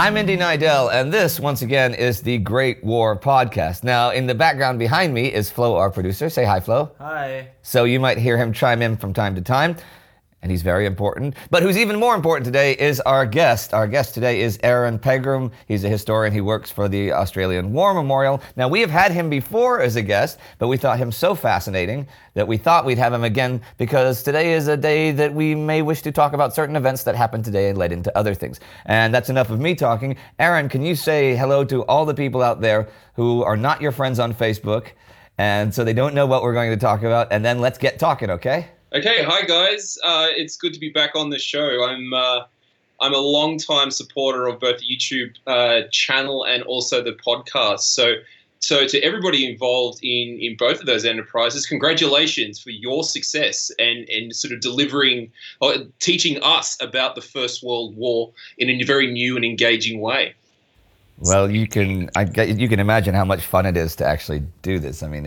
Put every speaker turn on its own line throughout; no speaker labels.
I'm Indy Nidell, and this, once again, is the Great War Podcast. Now, in the background behind me is Flo, our producer. Say hi, Flo.
Hi.
So you might hear him chime in from time to time, and he's very important. But who's even more important today is our guest. Our guest today is Aaron Pegram. He's a historian. He works for the Australian War Memorial. Now, we have had him before as a guest, but we thought him so fascinating that we thought we'd have him again because today is a day that we may wish to talk about certain events that happened today and led into other things. And that's enough of me talking. Aaron, can you say hello to all the people out there who are not your friends on Facebook, and so they don't know what we're going to talk about, and then let's get talking, okay?
Okay, hi guys. It's good to be back on the show. I'm a long-time supporter of both the YouTube channel and also the podcast. So to everybody involved in both of those enterprises, congratulations for your success and sort of delivering or teaching us about the First World War in a very new and engaging way.
Well, you can imagine how much fun it is to actually do this. I mean,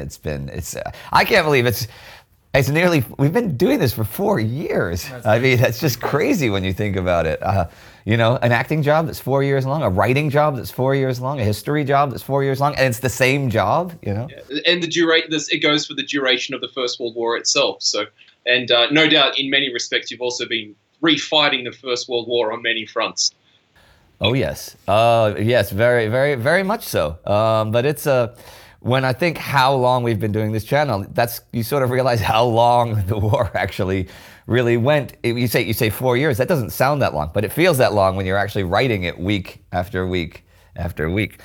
I can't believe we've been doing this for 4 years. I mean, that's just crazy when you think about it. An acting job that's 4 years long, a writing job that's 4 years long, a history job that's 4 years long, and it's the same job,
Yeah. And it goes for the duration of the First World War itself. So, and no doubt, in many respects, you've also been refighting the First World War on many fronts.
Oh yes, yes, very, very, very much so. But it's when I think how long we've been doing this channel, you sort of realize how long the war actually really went. You say 4 years. That doesn't sound that long, but it feels that long when you're actually writing it week after week after week.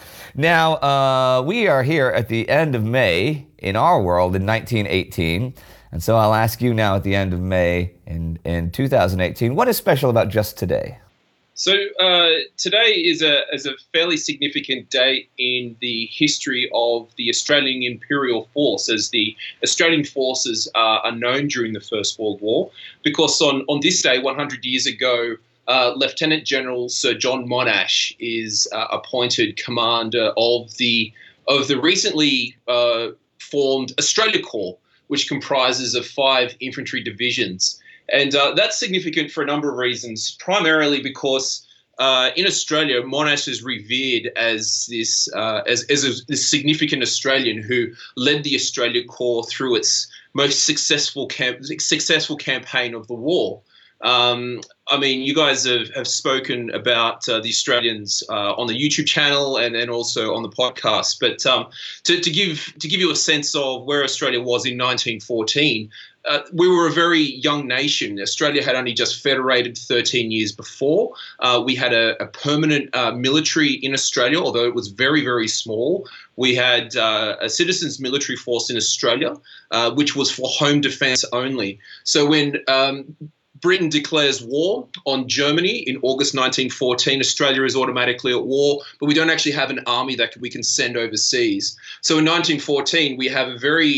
Now, we are here at the end of May in our world in 1918. And so I'll ask you now at the end of May in 2018, what is special about just today?
So today is a fairly significant day in the history of the Australian Imperial Force, as the Australian forces are known during the First World War, because on this day, 100 years ago, Lieutenant General Sir John Monash is appointed commander of the recently formed Australia Corps, which comprises of 5 infantry divisions. And that's significant for a number of reasons, primarily because in Australia, Monash is revered as this significant Australian who led the Australia Corps through its most successful campaign of the war. I mean, you guys have spoken about the Australians on the YouTube channel and also on the podcast. But to give you a sense of where Australia was in 1914, we were a very young nation. Australia had only just federated 13 years before. We had a permanent military in Australia, although it was very, very small. We had a citizens' military force in Australia, which was for home defence only. So when Britain declares war on Germany in August 1914. Australia is automatically at war, but we don't actually have an army that we can send overseas. So in 1914, we have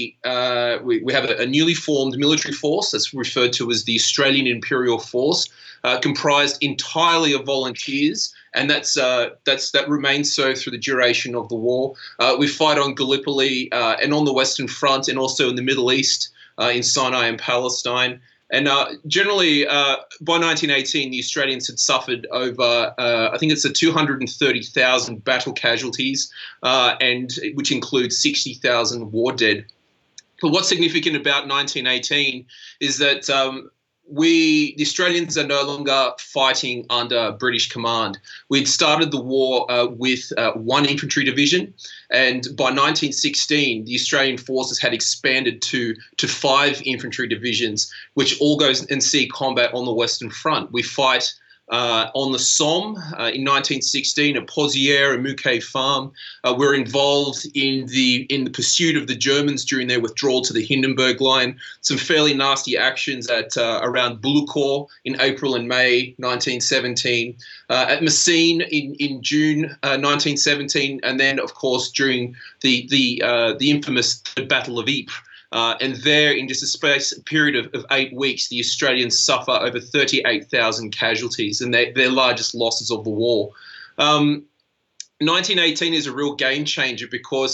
a newly formed military force that's referred to as the Australian Imperial Force, comprised entirely of volunteers, and that remains so through the duration of the war. We fight on Gallipoli and on the Western Front, and also in the Middle East, in Sinai and Palestine. And generally, by 1918, the Australians had suffered over, I think it's 230,000 battle casualties, and which includes 60,000 war dead. But what's significant about 1918 is that the Australians are no longer fighting under British command. We'd started the war with 1 infantry division, and by 1916, the Australian forces had expanded to 5 infantry divisions, which all goes and see combat on the Western Front. We fight on the Somme in 1916 at Pozières and Mouquet Farm. We're involved in the pursuit of the Germans during their withdrawal to the Hindenburg Line. Some fairly nasty actions at around Bullecourt in April and May 1917. At Messines in June 1917, and then of course during the infamous Battle of Ypres. And there, in just a period of 8 weeks, the Australians suffer over 38,000 casualties, and their largest losses of the war. 1918 is a real game changer because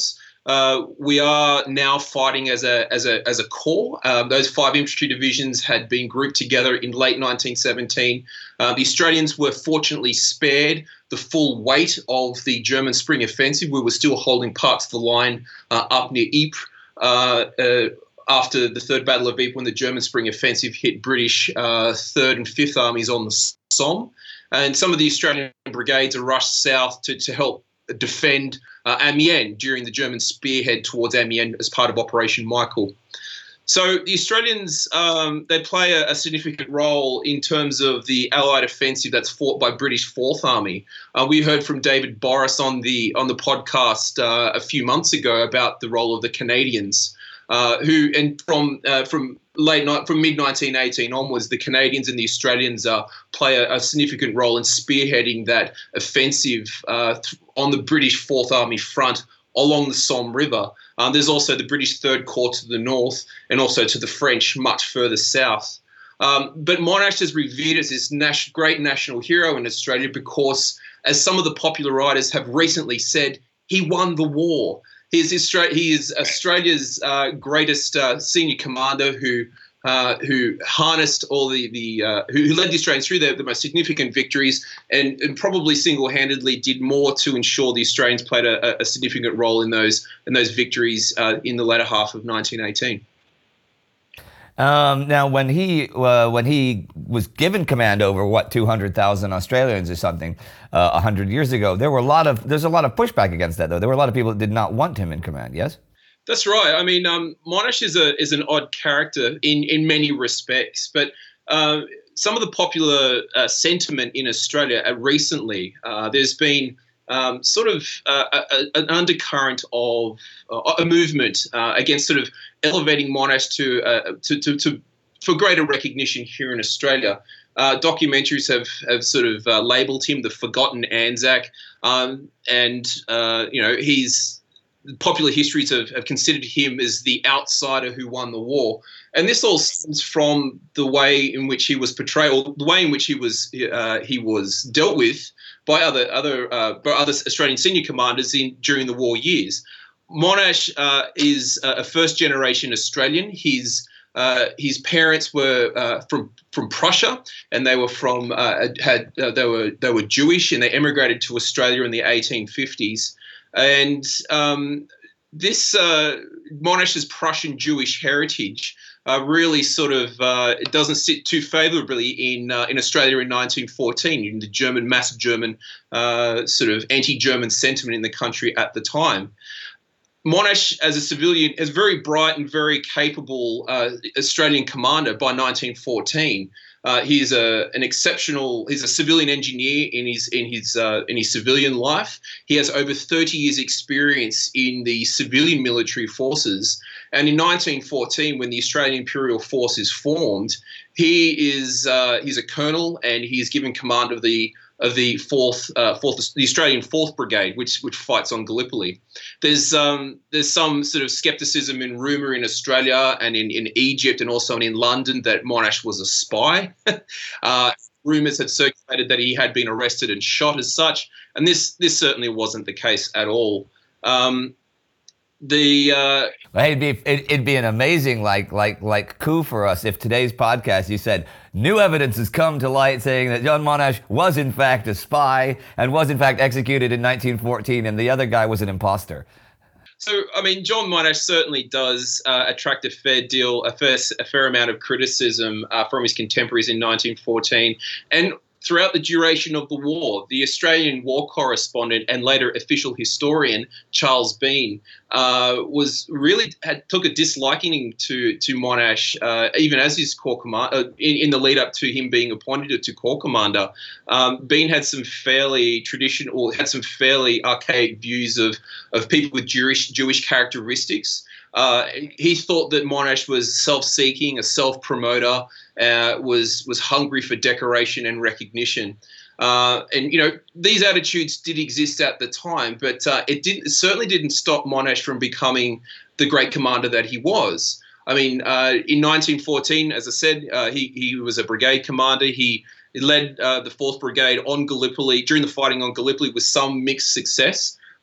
We are now fighting as a corps. Those 5 infantry divisions had been grouped together in late 1917. The Australians were fortunately spared the full weight of the German spring offensive. We were still holding parts of the line up near Ypres after the Third Battle of Ypres, when the German spring offensive hit British 3rd and 5th Armies on the Somme. And some of the Australian brigades are rushed south to help defend Amiens during the German spearhead towards Amiens as part of Operation Michael. So the Australians, they play a significant role in terms of the Allied offensive that's fought by British 4th Army. We heard from David Boris on the podcast a few months ago about the role of the Canadians, from mid-1918 onwards, the Canadians and the Australians play a significant role in spearheading that offensive on the British 4th Army front along the Somme River. There's also the British Third Corps to the north, and also to the French much further south. But Monash is revered as this great national hero in Australia because, as some of the popular writers have recently said, he won the war. He is Australia's greatest senior commander who harnessed all who led the Australians through the most significant victories, and probably single-handedly did more to ensure the Australians played a significant role in those victories in the latter half of 1918.
Now, when he was given command over 200,000 Australians or something 100 years ago, there's a lot of pushback against that, though. There were a lot of people that did not want him in command. Yes. That's
right. I mean, Monash is an odd character in many respects, but some of the popular sentiment in Australia recently, there's been sort of an undercurrent of a movement against sort of elevating Monash for greater recognition here in Australia. Documentaries have sort of labelled him the forgotten Anzac, popular histories have considered him as the outsider who won the war. And this all stems from the way in which he was portrayed, or the way in which he was dealt with by other Australian senior commanders during the war years. Monash is a first-generation Australian. His parents were from Prussia, and they were they were Jewish, and they emigrated to Australia in the 1850s. And Monash's Prussian Jewish heritage really sort of it doesn't sit too favourably in Australia in 1914, in the massive German sort of anti-German sentiment in the country at the time. Monash, as a civilian, is very bright and very capable Australian commander by 1914. He's a civilian engineer in his civilian life. He has over 30 years experience in the civilian military forces. And in 1914, when the Australian Imperial Force is formed, he's a colonel, and he's given command of the Australian 4th Brigade, which fights on Gallipoli. There's some sort of skepticism and rumour in Australia and in Egypt and also in London that Monash was a spy. Rumours had circulated that he had been arrested and shot as such, and this certainly wasn't the case at all.
It'd be an amazing like coup for us if today's podcast you said new evidence has come to light saying that John Monash was in fact a spy and was in fact executed in 1914, and the other guy was an imposter.
So, I mean, John Monash certainly does attract a fair amount of criticism from his contemporaries in 1914, and throughout the duration of the war. The Australian war correspondent and later official historian Charles Bean took a disliking to Monash even as his corps commander in the lead up to him being appointed to corps commander. Bean had some fairly archaic views of people with Jewish characteristics. He thought that Monash was self-seeking, a self-promoter, was hungry for decoration and recognition. And these attitudes did exist at the time, but it certainly didn't stop Monash from becoming the great commander that he was. I mean, in 1914, as I said, he was a brigade commander. He led the 4th Brigade on Gallipoli during the fighting on Gallipoli with some mixed success.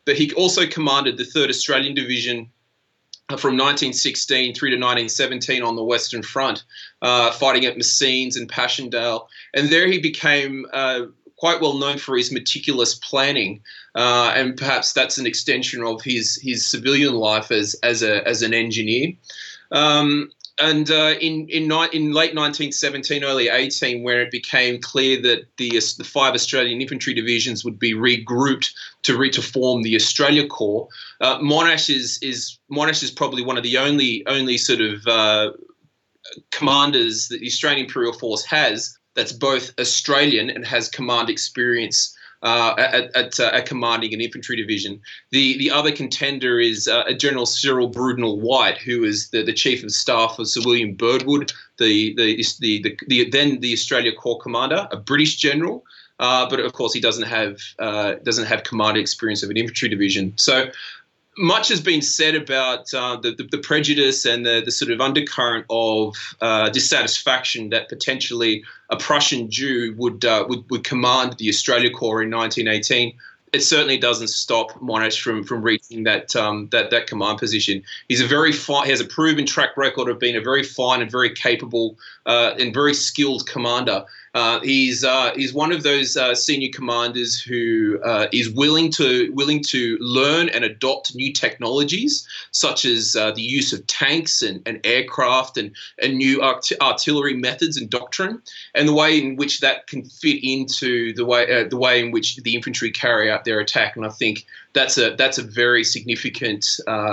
but he also commanded the 3rd Australian Division from 1916 through to 1917 on the Western Front, fighting at Messines and Passchendaele. And there he became quite well known for his meticulous planning, and perhaps that's an extension of his civilian life as an engineer. In late 1917, early 18, where it became clear that the 5 Australian infantry divisions would be regrouped to form the Australia Corps, Monash is probably one of the only sort of commanders that the Australian Imperial Force has that's both Australian and has command experience at commanding an infantry division. The other contender is General Cyril Brudenell White, who is the chief of staff of Sir William Birdwood, then the Australia Corps commander, a British general, but of course he doesn't have command experience of an infantry division. So much has been said about the prejudice and the sort of undercurrent of dissatisfaction that potentially a Prussian Jew would command the Australia Corps in 1918. It certainly doesn't stop Monash from reaching that command position. He has a proven track record of being a very fine and very capable and very skilled commander. He's one of those senior commanders who is willing to learn and adopt new technologies, such as the use of tanks and aircraft and new artillery methods and doctrine, and the way in which that can fit into the way in which the infantry carry out their attack. And I think that's a very significant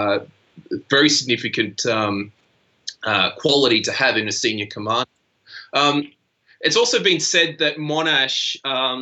quality to have in a senior commander. It's also been said that Monash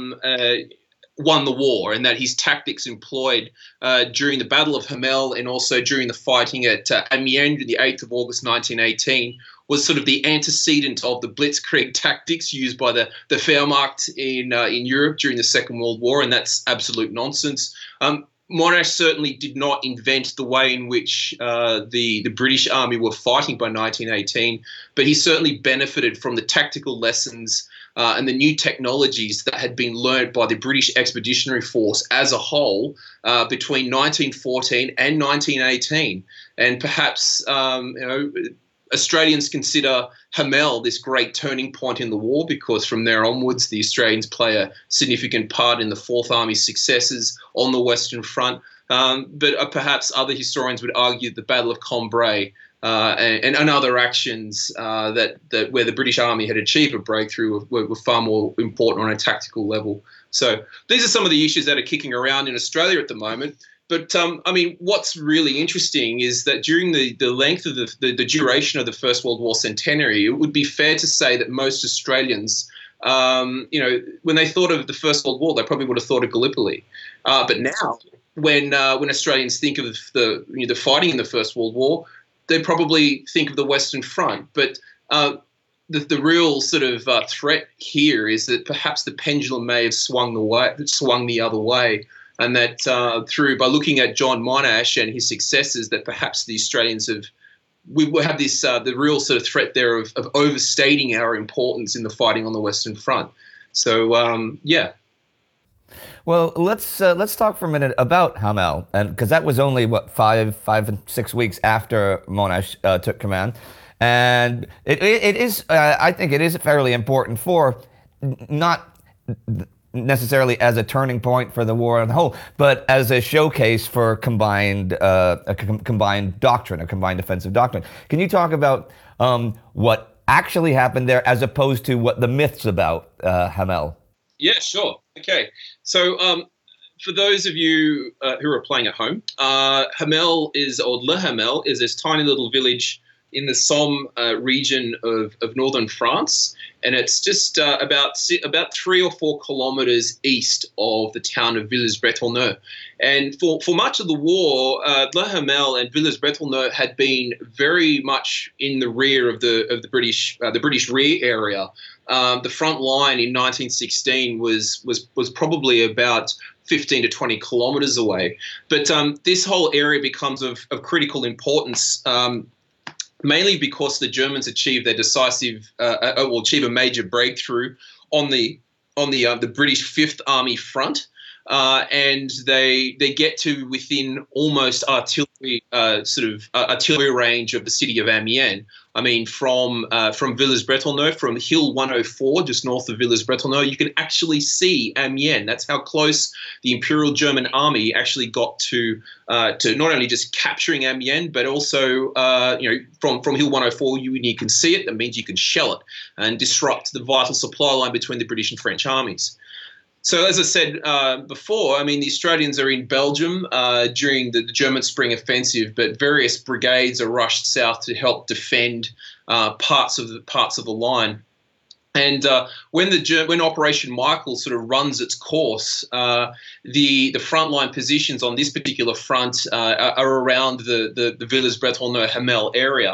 won the war, and that his tactics employed during the Battle of Hamel and also during the fighting at Amiens, the 8th of August 1918, was sort of the antecedent of the Blitzkrieg tactics used by the Wehrmacht in Europe during the Second World War, and that's absolute nonsense. Monash certainly did not invent the way in which the British Army were fighting by 1918, but he certainly benefited from the tactical lessons and the new technologies that had been learned by the British Expeditionary Force as a whole between 1914 and 1918. And perhaps Australians consider Hamel this great turning point in the war, because from there onwards the Australians play a significant part in the Fourth Army's successes on the Western Front. But perhaps other historians would argue the Battle of Cambrai and other actions that where the British Army had achieved a breakthrough were far more important on a tactical level. So these are some of the issues that are kicking around in Australia at the moment. But, what's really interesting is that during the length of the duration of the First World War centenary, it would be fair to say that most Australians, when they thought of the First World War, they probably would have thought of Gallipoli. But now, when Australians think of the fighting in the First World War, they probably think of the Western Front. But the real sort of threat here is that perhaps the pendulum may have swung the other way. And that by looking at John Monash and his successes, that perhaps the Australians we have this the real sort of threat there of overstating our importance in the fighting on the Western Front. So yeah.
Well, let's talk for a minute about Hamel, and because that was only 5 and 6 weeks after Monash took command, and it is I think it is fairly important for not necessarily as a turning point for the war on the whole, but as a showcase for combined doctrine, a combined defensive doctrine. Can you talk about what actually happened there, as opposed to what the myths about Hamel?
Yeah, sure. Okay. So for those of you who are playing at home, Hamel Le Hamel is this tiny little village in the Somme region of northern France, and it's just about 3 or 4 kilometers east of the town of Villers-Bretonneux. And for much of the war, Le Hamel and Villers-Bretonneux had been very much in the rear of the British rear area. The front line in 1916 was probably about 15 to 20 kilometers away. But this whole area becomes of critical importance, mainly because the Germans achieved their achieve a major breakthrough on the British Fifth Army front. and they get to within almost artillery artillery range of the city of Amiens. I mean, from Villers-Bretonneux, from Hill 104, just north of Villers-Bretonneux, you can actually see Amiens. That's how close the Imperial German Army actually got to not only just capturing Amiens, but also from Hill 104, you can see it. That means you can shell it and disrupt the vital supply line between the British and French armies. So, as I said before, I mean, the Australians are in Belgium during the German Spring Offensive, but various brigades are rushed south to help defend parts of the line. And when Operation Michael sort of runs its course, the frontline positions on this particular front are around the Villers-Bretonneux Hamel area.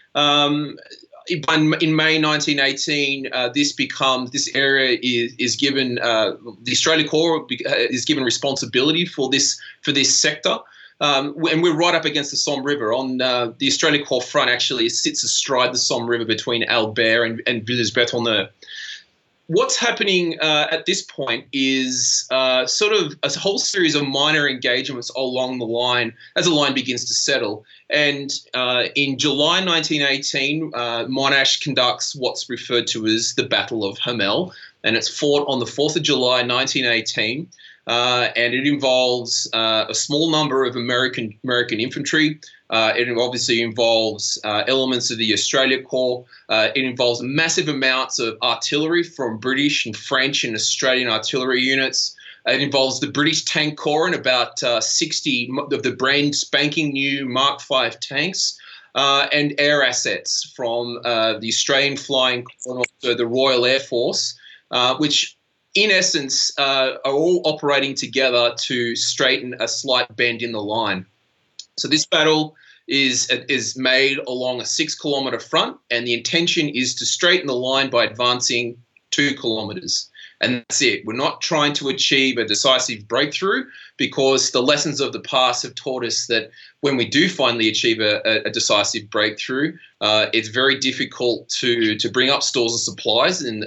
In May 1918, this area is given the Australia Corps is given responsibility for this sector, and we're right up against the Somme River. On the Australia Corps front, actually, it sits astride the Somme River between Albert and Villers-Bretonneux. What's happening at this point is sort of a whole series of minor engagements along the line as the line begins to settle. And in July 1918, Monash conducts what's referred to as the Battle of Hamel, and it's fought on the 4th of July 1918. And it involves a small number of American infantry. It obviously involves elements of the Australia Corps. It involves massive amounts of artillery from British and French and Australian artillery units. It involves the British Tank Corps and about 60 of the brand spanking new Mark V tanks, and air assets from the Australian Flying Corps and also the Royal Air Force, which in essence are all operating together to straighten a slight bend in the line. So this battle is made along a 6-kilometre front, and the intention is to straighten the line by advancing 2 kilometres. And that's it. We're not trying to achieve a decisive breakthrough, because the lessons of the past have taught us that when we do finally achieve a decisive breakthrough, it's very difficult to bring up stores and supplies and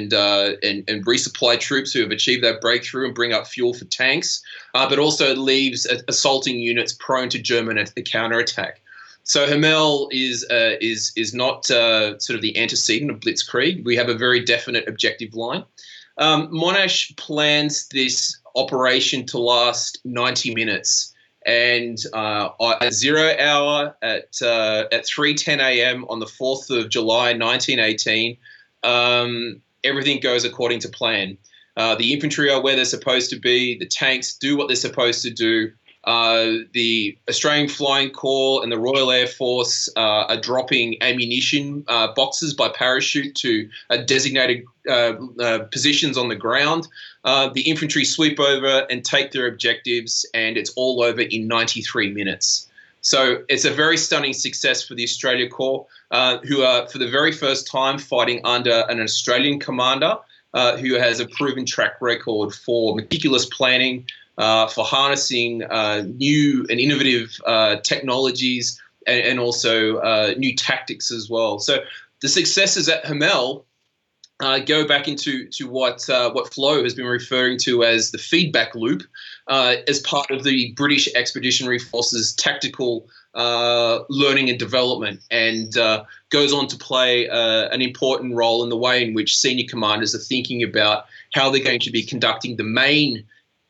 resupply troops who have achieved that breakthrough and bring up fuel for tanks, but also leaves assaulting units prone to German counterattack. So Hamel is not sort of the antecedent of Blitzkrieg. We have a very definite objective line. Monash plans this operation to last 90 minutes, and at 0 hour at 3:10 a.m. on the 4th of July 1918, everything goes according to plan. The infantry are where they're supposed to be. The tanks do what they're supposed to do. The Australian Flying Corps and the Royal Air Force are dropping ammunition boxes by parachute to designated positions on the ground. The infantry sweep over and take their objectives, and it's all over in 93 minutes. So it's a very stunning success for the Australia Corps, who are for the very first time fighting under an Australian commander who has a proven track record for meticulous planning, for harnessing new and innovative technologies, and also new tactics as well. So the successes at Hamel go back into what Flo has been referring to as the feedback loop, as part of the British Expeditionary Force's tactical learning and development, and goes on to play an important role in the way in which senior commanders are thinking about how they're going to be conducting the main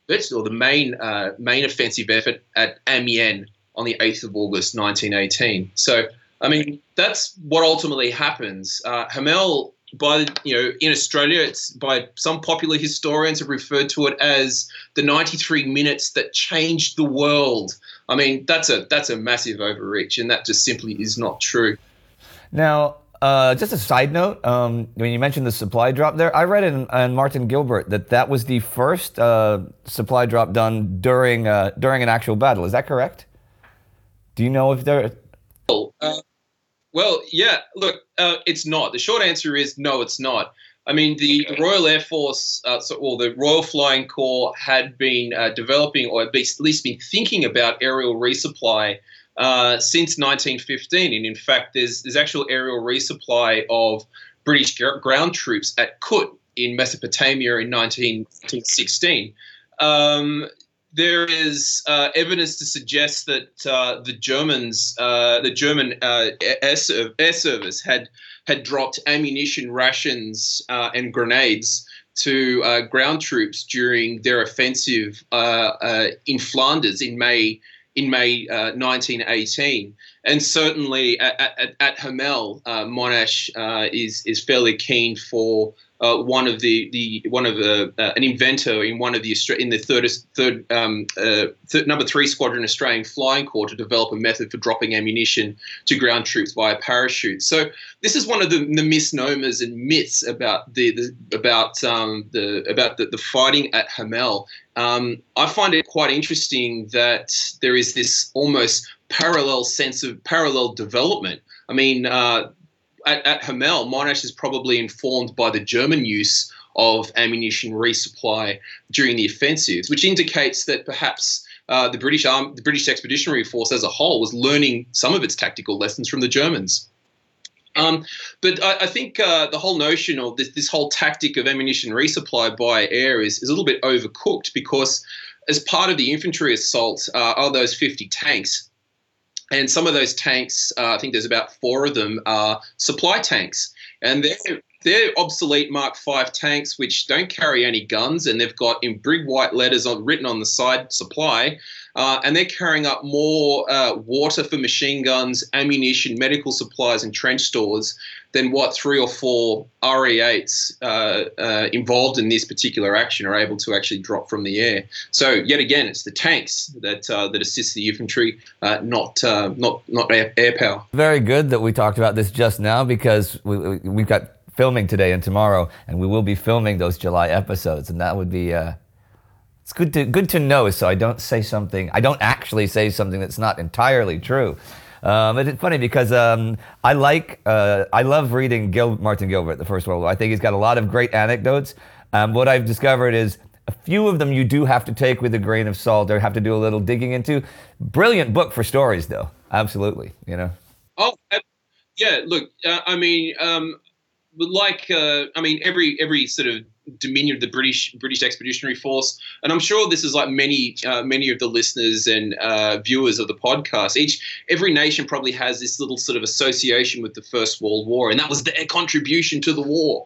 offensive effort at Amiens on the 8th of August 1918. So, I mean, that's what ultimately happens. Hamel, in Australia, it's by some popular historians have referred to it as the 93 minutes that changed the world. I mean, that's a massive overreach, and that just simply is not true.
Now, just a side note, when you mentioned the supply drop there, I read in Martin Gilbert that was the first supply drop done during an actual battle. Is that correct? Do you know if there?
Well, yeah. Look, it's not. The short answer is no, it's not. I mean, the Royal Air Force, or the Royal Flying Corps, had been developing, or at least been thinking about aerial resupply since 1915, and in fact, there's actual aerial resupply of British ground troops at Kut in Mesopotamia in 1916. There is evidence to suggest that the German air service had dropped ammunition rations and grenades to ground troops during their offensive in Flanders in May 1918. And certainly at Hamel, Monash is fairly keen for an inventor in the number 3 Squadron Australian Flying Corps to develop a method for dropping ammunition to ground troops via parachute. So this is one of the misnomers and myths about the fighting at Hamel. I find it quite interesting that there is this almost parallel sense of parallel development. I mean, at Hamel, Monash is probably informed by the German use of ammunition resupply during the offensives, which indicates that perhaps the British Expeditionary Force as a whole was learning some of its tactical lessons from the Germans. But I think the whole notion of this whole tactic of ammunition resupply by air is a little bit overcooked, because as part of the infantry assault are those 50 tanks. And some of those tanks, I think there's about 4 of them, are supply tanks. And they're obsolete Mark V tanks, which don't carry any guns, and they've got in big white letters written on the side, supply. And they're carrying up more water for machine guns, ammunition, medical supplies, and trench stores than what 3 or 4 RE8s involved in this particular action are able to actually drop from the air. So yet again, it's the tanks that assist the infantry, not air power. Very good that we talked about this just now, because we've got filming today and tomorrow, and we will be filming those July episodes, and that would be. It's good to know, so I don't actually say something that's not entirely true. It's funny because I love reading Martin Gilbert, the First World War. I think he's got a lot of great anecdotes. What I've discovered is a few of them you do have to take with a grain of salt or have to do a little digging into. Brilliant book for stories, though. Absolutely, Oh, yeah. Look, every sort of dominion of the British Expeditionary Force, and I'm sure this is like many of the listeners and viewers of the podcast. Every nation probably has this little sort of association with the First World War, and that was their contribution to the war.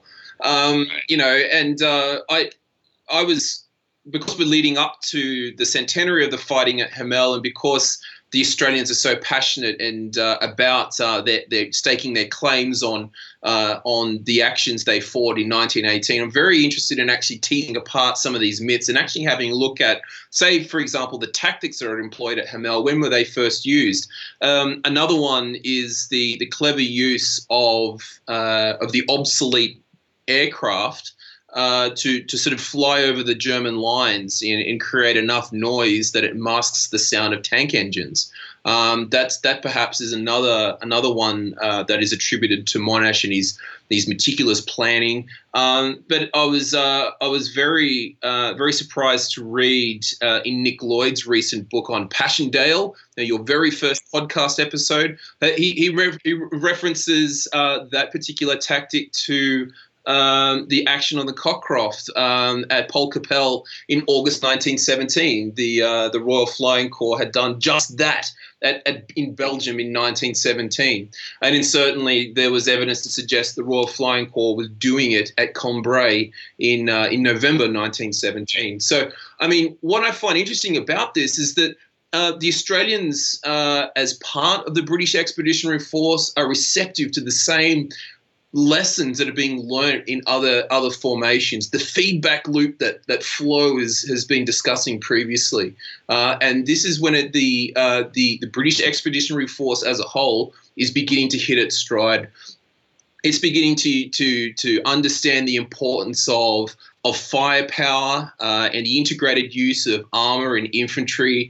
I was, because we're leading up to the centenary of the fighting at Hamel, and because the Australians are so passionate and about their staking their claims on the actions they fought in 1918. I'm very interested in actually teasing apart some of these myths and actually having a look at, say, for example, the tactics that are employed at Hamel. When were they first used? Another one is the clever use of the obsolete aircraft to sort of fly over the German lines and create enough noise that it masks the sound of tank engines. That perhaps is another one that is attributed to Monash and his meticulous planning. But I was very surprised to read in Nick Lloyd's recent book on Passchendaele, your very first podcast episode, he references that particular tactic to the action on the Cockcroft at Polkapelle in August 1917. The Royal Flying Corps had done just that in Belgium in 1917. And certainly there was evidence to suggest the Royal Flying Corps was doing it at Cambrai in November 1917. So, I mean, what I find interesting about this is that the Australians, as part of the British Expeditionary Force, are receptive to the same lessons that are being learned in other formations. The feedback loop that Flo has been discussing previously, and this is when the British Expeditionary Force as a whole is beginning to hit its stride. It's beginning to understand the importance of firepower and the integrated use of armor and infantry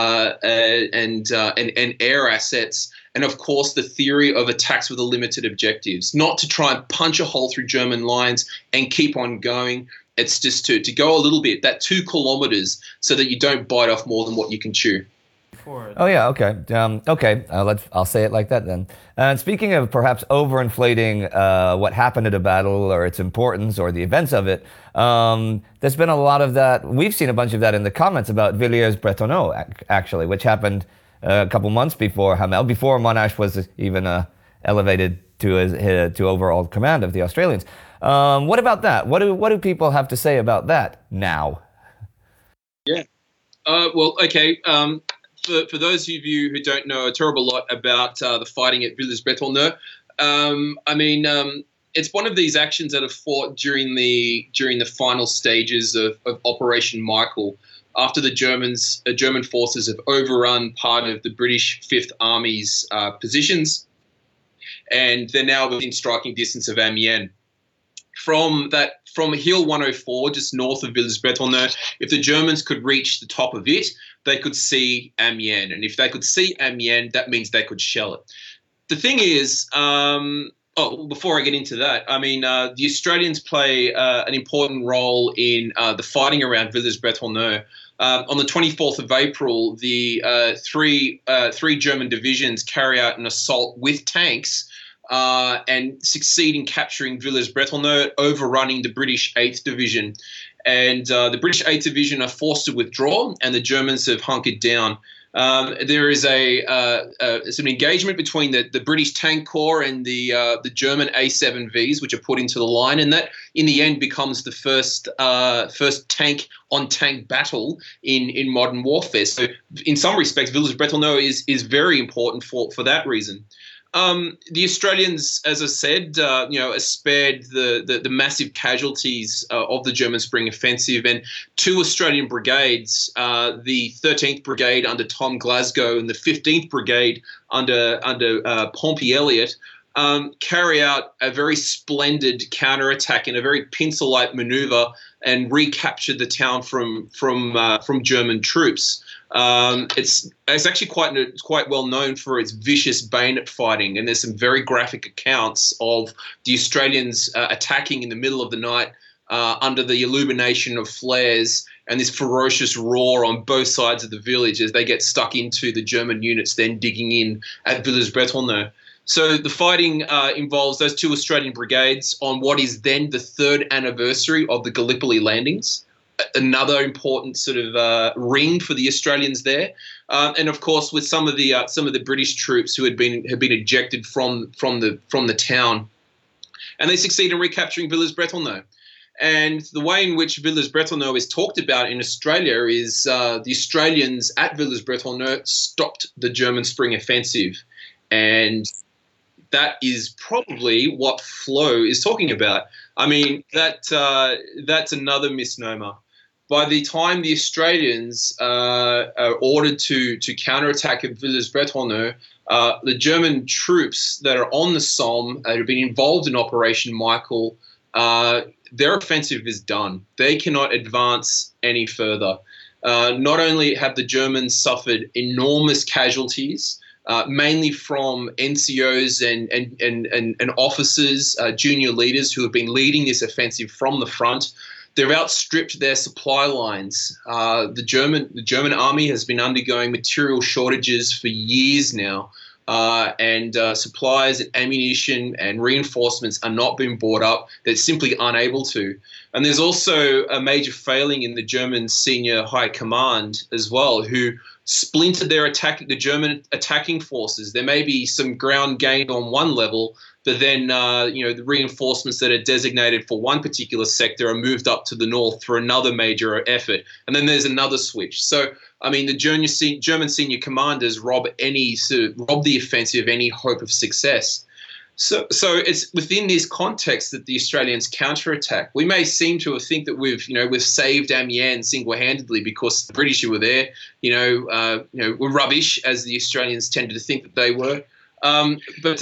and air assets. And, of course, the theory of attacks with a limited objectives, not to try and punch a hole through German lines and keep on going. It's just to go a little bit, that 2 kilometers, so that you don't bite off more than what you can chew.
for it.
Oh yeah, okay, okay. I'll say it like that then. And speaking of perhaps overinflating what happened at a battle or its importance or the events of it, there's been a lot of that. We've seen a bunch of that in the comments about Villiers-Bretonneux, actually, which happened a couple months before Hamel, before Monash was even elevated to overall command of the Australians. What about that? What do people have to say about that now?
Yeah. Well, okay. For those of you who don't know a terrible lot about the fighting at Villers-Bretonneux, it's one of these actions that are fought during the final stages of Operation Michael, after the German forces have overrun part of the British Fifth Army's positions, and they're now within striking distance of Amiens. From Hill 104, just north of Villers-Bretonneux, if the Germans could reach the top of it, they could see Amiens. And if they could see Amiens, that means they could shell it. The thing is, before I get into that, the Australians play an important role in the fighting around Villers-Bretonneux. On the 24th of April, the three German divisions carry out an assault with tanks and succeed in capturing Villers-Bretonneux, overrunning the British 8th Division. And the British 8th Division are forced to withdraw, and the Germans have hunkered down. There is it's an engagement between the British Tank Corps and the German A7Vs, which are put into the line, and that in the end becomes the first tank-on-tank battle in modern warfare. So in some respects, Villers-Bretonneux is very important for that reason. The Australians, as I said, spared the massive casualties of the German Spring Offensive, and two Australian brigades, the 13th Brigade under Tom Glasgow and the 15th Brigade under Pompey Elliott, carry out a very splendid counterattack in a very pincer-like manoeuvre and recapture the town from German troops. It's actually quite well known for its vicious bayonet fighting, and there's some very graphic accounts of the Australians attacking in the middle of the night under the illumination of flares and this ferocious roar on both sides of the village as they get stuck into the German units then digging in at Villers-Bretonneux. So the fighting involves those two Australian brigades on what is then the 3rd anniversary of the Gallipoli landings. Another important sort of ring for the Australians there, and of course with some of the British troops who had been ejected from the town, and they succeed in recapturing Villers-Bretonneux. And the way in which Villers-Bretonneux is talked about in Australia is the Australians at Villers-Bretonneux stopped the German Spring Offensive, and that is probably what Flo is talking about. I mean, that's another misnomer. By the time the Australians are ordered to counterattack at Villers-Bretonneux, the German troops that are on the Somme that have been involved in Operation Michael, their offensive is done. They cannot advance any further. Not only have the Germans suffered enormous casualties, mainly from NCOs and officers, junior leaders who have been leading this offensive from the front. They've outstripped their supply lines. The German army has been undergoing material shortages for years now, and supplies and ammunition and reinforcements are not being brought up. They're simply unable to. And there's also a major failing in the German senior high command as well, who splintered the German attacking forces. There may be some ground gained on one level, but then the reinforcements that are designated for one particular sector are moved up to the north for another major effort, and then there's another switch. So, I mean, the German senior commanders rob the offensive of any hope of success. So it's within this context that the Australians counterattack. We may seem to think that we've saved Amiens single-handedly because the British who were there, were rubbish, as the Australians tended to think that they were. But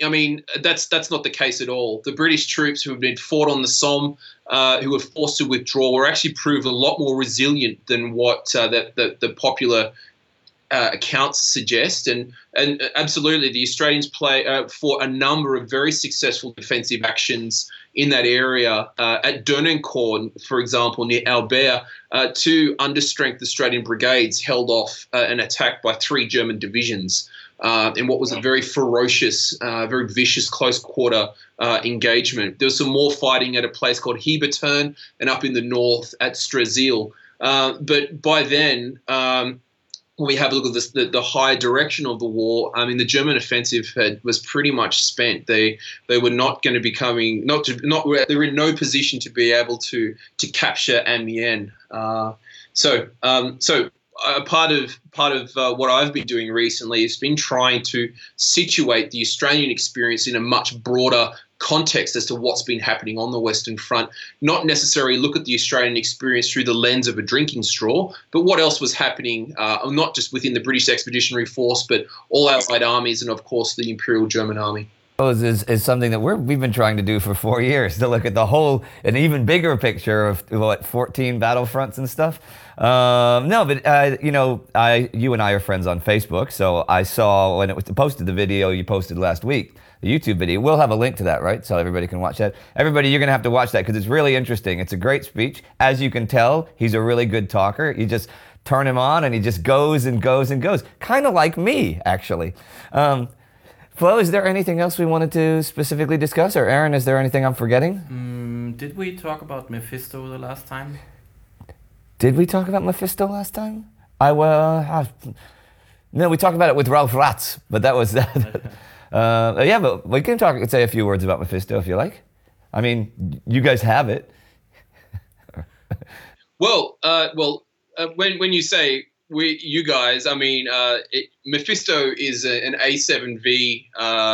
that's not the case at all. The British troops who have been fought on the Somme, who were forced to withdraw, were actually proved a lot more resilient than what the popular accounts suggest, and absolutely the Australians fought a number of very successful defensive actions in that area at Dernancourt, for example, near Albert, two understrength Australian brigades held off an attack by 3 German divisions in what was a very ferocious, very vicious close-quarter engagement. There was some more fighting at a place called Hebertern and up in the north at Strzelecz. But by then, when we have a look at this, the high direction of the war, I mean, the German offensive was pretty much spent. They were not going to be coming, they were in no position to be able to capture Amiens. So part of what I've been doing recently has been trying to situate the Australian experience in a much broader context as to what's been happening on the Western Front, not necessarily look at the Australian experience through the lens of a drinking straw, but what else was happening, not just within the British Expeditionary Force, but all Allied armies and, of course, the Imperial German Army.
Is something that we've been trying to do for 4 years, to look at the whole, an even bigger picture of, 14 battlefronts and stuff. No, but you and I are friends on Facebook, so I saw when it was posted, the video you posted last week, the YouTube video. We'll have a link to that, right? So everybody can watch that. Everybody, you're going to have to watch that because it's really interesting. It's a great speech. As you can tell, he's a really good talker. You just turn him on and he just goes and goes and goes. Kind of like me, actually. Flo, is there anything else we wanted to specifically discuss? Or Aaron, is there anything I'm forgetting?
Did we talk about Mephisto the last time?
Did we talk about Mephisto last time? No, we talked about it with Ralph Ratz, but that was that. Yeah, but we can say a few words about Mephisto if you like. I mean, you guys have it.
When you say you guys, I mean, Mephisto is an A7V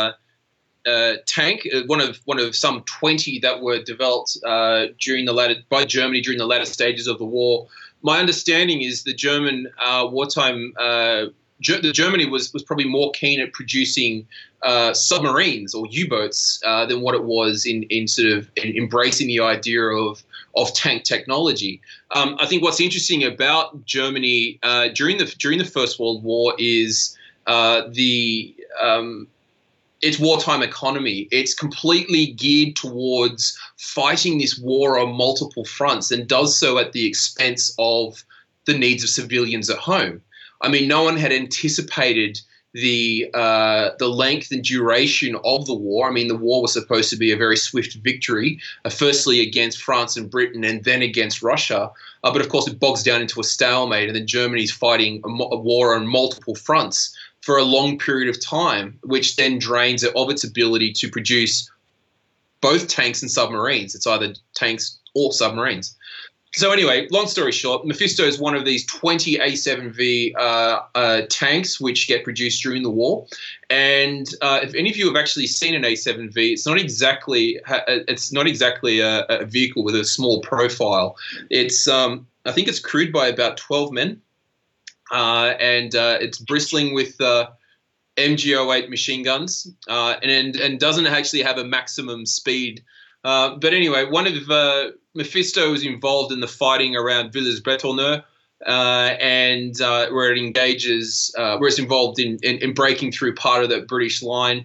tank, one of some 20 that were developed by Germany during the latter stages of the war. My understanding is the German wartime. Germany was probably more keen at producing submarines or U-boats than what it was in sort of embracing the idea of tank technology. I think what's interesting about Germany during the First World War is its wartime economy. It's completely geared towards fighting this war on multiple fronts, and does so at the expense of the needs of civilians at home. I mean, no one had anticipated the length and duration of the war. I mean, the war was supposed to be a very swift victory, firstly against France and Britain and then against Russia. But of course, it bogs down into a stalemate, and then Germany's fighting a war on multiple fronts for a long period of time, which then drains it of its ability to produce both tanks and submarines. It's either tanks or submarines. So anyway, long story short, Mephisto is one of these 20 A7V tanks which get produced during the war. And if any of you have actually seen an A7V, it's not exactly a vehicle with a small profile. It's I think it's crewed by about 12 men, and it's bristling with MG08 machine guns, and doesn't actually have a maximum speed. But anyway, one of Mephisto was involved in the fighting around Villers-Bretonneux, and where it engages, where it's involved in breaking through part of the British line.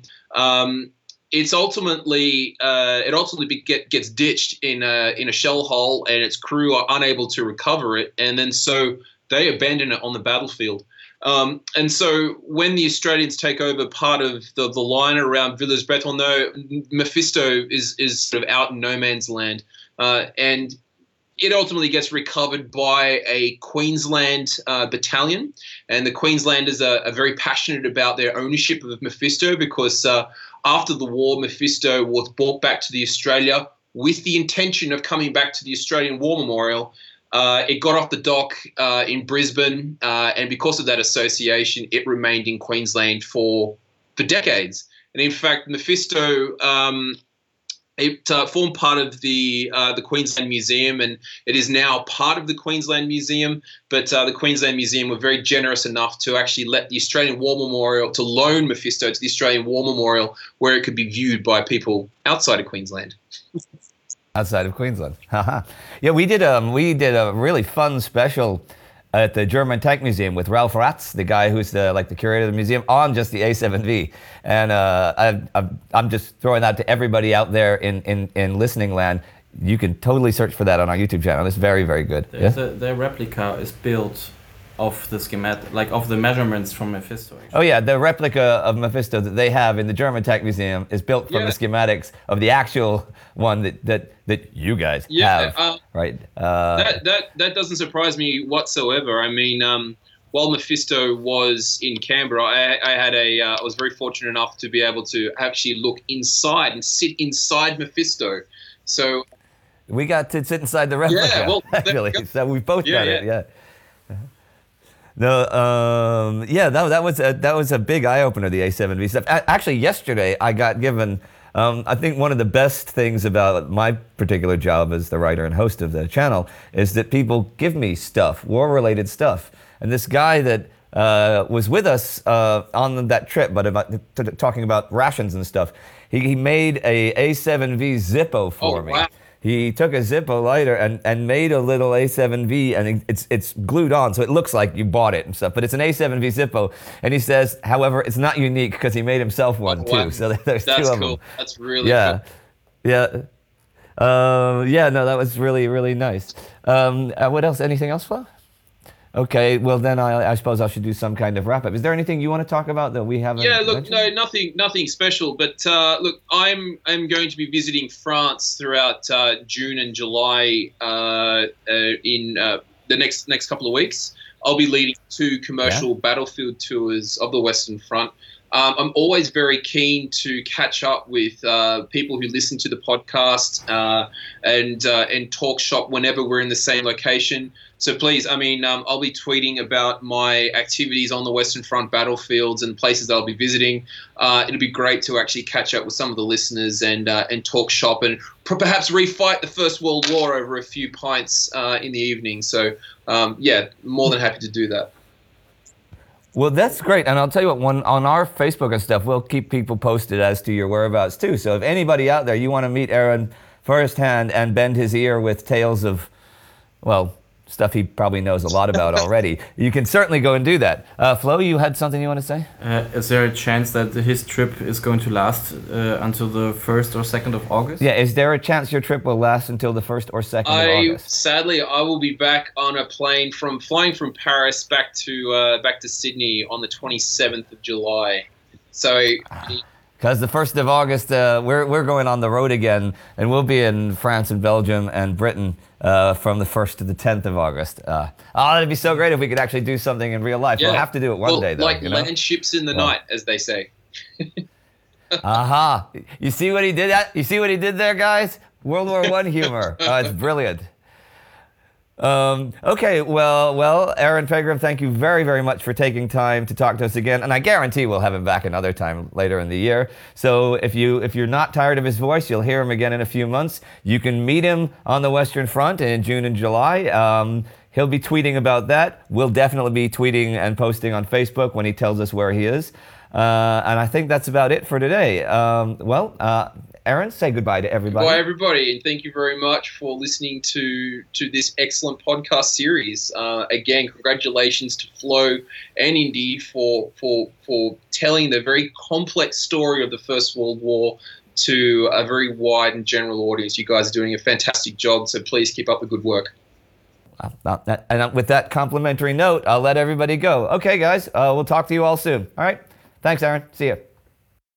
It ultimately gets ditched in a shell hole, and its crew are unable to recover it, and then so they abandon it on the battlefield. And so when the Australians take over part of the line around Villers-Bretonneux, Mephisto is sort of out in no man's land. And it ultimately gets recovered by a Queensland battalion. And the Queenslanders are very passionate about their ownership of Mephisto, because after the war, Mephisto was brought back to the Australia with the intention of coming back to the Australian War Memorial. It got off the dock in Brisbane, and because of that association, it remained in Queensland for decades. And in fact, Mephisto formed part of the Queensland Museum, and it is now part of the Queensland Museum. But the Queensland Museum were very generous enough to actually let the Australian War Memorial, to loan Mephisto to the Australian War Memorial, where it could be viewed by people outside of Queensland.
Outside of Queensland. Yeah, we did a really fun special at the German Tank Museum with Ralph Ratz, the guy who's the curator of the museum, on just the A7V. And I'm just throwing that to everybody out there in listening land. You can totally search for that on our YouTube channel. It's very, very good.
The replica is built of the schematic, like of the measurements from Mephisto. Actually.
Oh yeah, the replica of Mephisto that they have in the German Tank Museum is built from the schematics of the actual one that you guys have, right?
That doesn't surprise me whatsoever. I mean, while Mephisto was in Canberra, I was very fortunate enough to be able to actually look inside and sit inside Mephisto. So
we got to sit inside the replica, actually. So we both got it, yeah. No, that was a big eye opener, the A7V stuff. Actually, yesterday I got given. I think one of the best things about my particular job as the writer and host of the channel is that people give me stuff, war-related stuff. And this guy that was with us on that trip, but talking about rations and stuff, he made a A7V Zippo for me. Wow. He took a Zippo lighter and made a little A7V, and it's glued on, so it looks like you bought it and stuff. But it's an A7V Zippo, and he says, however, it's not unique because he made himself one too. So there's two of them.
That's really cool.
Yeah. No, that was really, really nice. What else? Anything else, Flo? Okay, well then I suppose I should do some kind of wrap up. Is there anything you want to talk about that we haven't?
Yeah, look,
mentioned?
no, nothing special. But look, I'm going to be visiting France throughout June and July in the next couple of weeks. I'll be leading 2 commercial battlefield tours of the Western Front. I'm always very keen to catch up with people who listen to the podcast and talk shop whenever we're in the same location. So please, I mean, I'll be tweeting about my activities on the Western Front battlefields and places that I'll be visiting. It'll be great to actually catch up with some of the listeners and talk shop and perhaps refight the First World War over a few pints in the evening. So more than happy to do that.
Well, that's great. And I'll tell you what, on our Facebook and stuff, we'll keep people posted as to your whereabouts too. So if anybody out there, you want to meet Aaron firsthand and bend his ear with tales of, well, stuff he probably knows a lot about already, you can certainly go and do that. Flo, you had something you want to say?
Is there a chance that his trip is going to last until the 1st or 2nd of August?
Yeah, is there a chance your trip will last until the 1st or 2nd of August?
Sadly, I will be back on a plane flying from Paris back to Sydney on the 27th of July. So.
Because the 1st of August, we're going on the road again, and we'll be in France and Belgium and Britain from the 1st to the 10th of August. It'd be so great if we could actually do something in real life. We'll have to do it one day, though.
Like land ships in the night, as they say.
Aha! You see what he did? You see what he did there, guys? World War I humor. It's brilliant. Okay, well, Aaron Pegram, thank you very, very much for taking time to talk to us again, and I guarantee we'll have him back another time later in the year. So if you're not tired of his voice, you'll hear him again in a few months. You can meet him on the Western Front in June and July. He'll be tweeting about that. We'll definitely be tweeting and posting on Facebook when he tells us where he is. And I think that's about it for today. Aaron, say goodbye to everybody.
Goodbye, everybody, and thank you very much for listening to this excellent podcast series. Again, congratulations to Flo and Indy for telling the very complex story of the First World War to a very wide and general audience. You guys are doing a fantastic job, so please keep up the good work.
And with that complimentary note, I'll let everybody go. Okay, guys, we'll talk to you all soon. All right? Thanks, Aaron. See you.